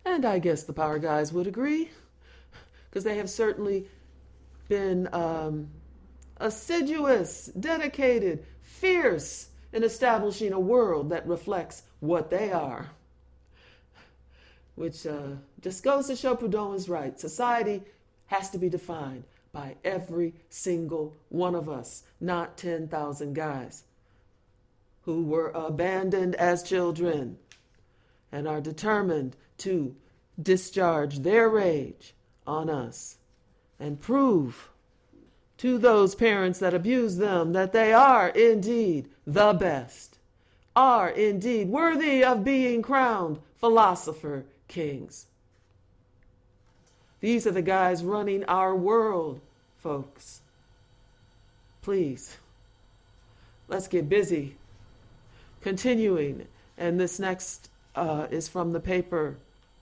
And I guess the power guys would agree, because they have certainly been assiduous, dedicated, fierce in establishing a world that reflects what they are. Which just goes to show Proudhon is right. Society has to be defined by every single one of us, not 10,000 guys who were abandoned as children and are determined to discharge their rage on us and prove to those parents that abuse them that they are indeed the best, are indeed worthy of being crowned philosopher kings. These are the guys running our world, folks. Please, let's get busy. Continuing, and this next is from the paper.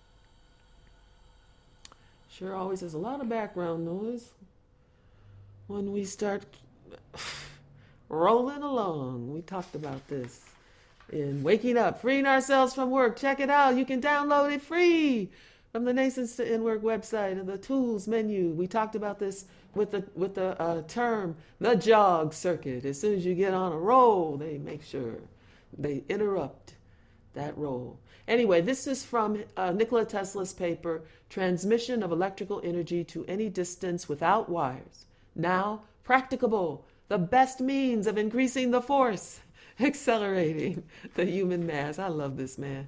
Sure always has a lot of background noise when we start rolling along. We talked about this in Waking Up, Freeing Ourselves from Work. Check it out. You can download it free from the Nascence to In Work website and the tools menu. We talked about this with the term, the jog circuit. As soon as you get on a roll, they make sure they interrupt that roll. Anyway, this is from Nikola Tesla's paper, Transmission of Electrical Energy to Any Distance Without Wires. Now practicable, the best means of increasing the force, accelerating the human mass. I love this man.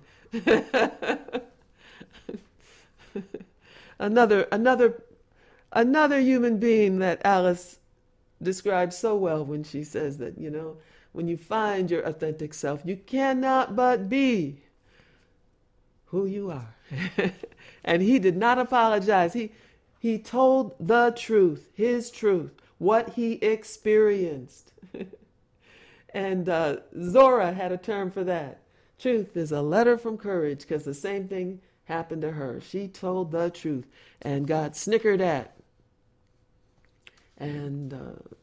Another human being that Alice describes so well when she says that, when you find your authentic self, you cannot but be who you are. And he did not apologize. He told the truth, his truth, what he experienced. And Zora had a term for that. Truth is a letter from courage, because the same thing happened to her. She told the truth and got snickered at and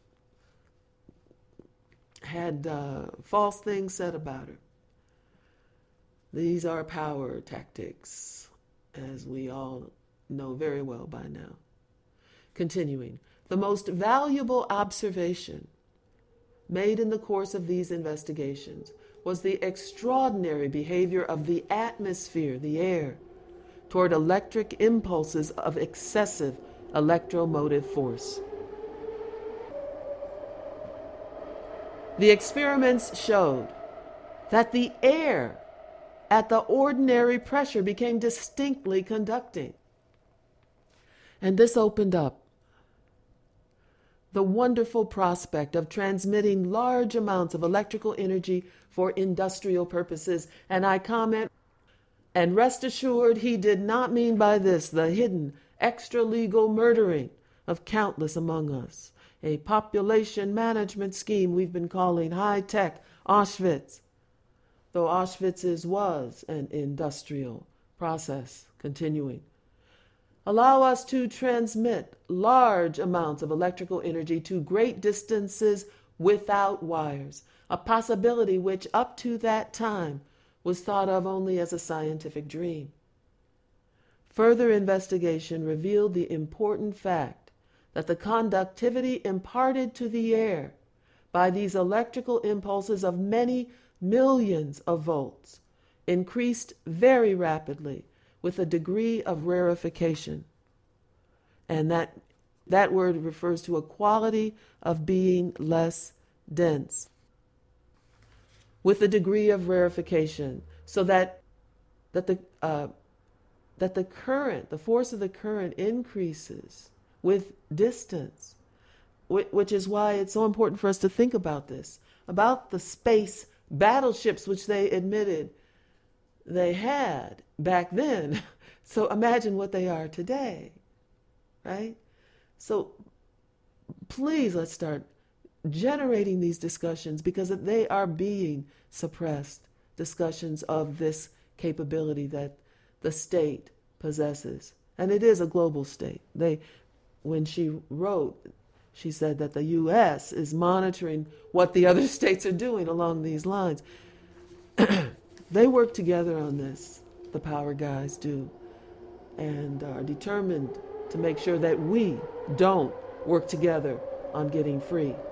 had false things said about her. These are power tactics, as we all know very well by now. Continuing, the most valuable observation made in the course of these investigations was the extraordinary behavior of the atmosphere, the air, toward electric impulses of excessive electromotive force. The experiments showed that the air at the ordinary pressure became distinctly conducting. And this opened up the wonderful prospect of transmitting large amounts of electrical energy for industrial purposes. And I comment, and rest assured, he did not mean by this the hidden, extra-legal murdering of countless among us, a population management scheme we've been calling high-tech Auschwitz, though Auschwitz's was an industrial process. Continuing, allow us to transmit large amounts of electrical energy to great distances without wires, a possibility which up to that time was thought of only as a scientific dream. Further investigation revealed the important fact that the conductivity imparted to the air by these electrical impulses of many millions of volts increased very rapidly with a degree of rarefication. And that word refers to a quality of being less dense. With a degree of rarefication, so that the current, the force of the current increases with distance, which is why it's so important for us to think about this, about the space battleships which they admitted they had back then. So imagine what they are today, right? So please, let's start generating these discussions, because they are being suppressed, discussions of this capability that the state possesses. And it is a global state. When she wrote, she said that the U.S. is monitoring what the other states are doing along these lines. They work together on this, the power guys do. and are determined to make sure that we don't work together on getting free.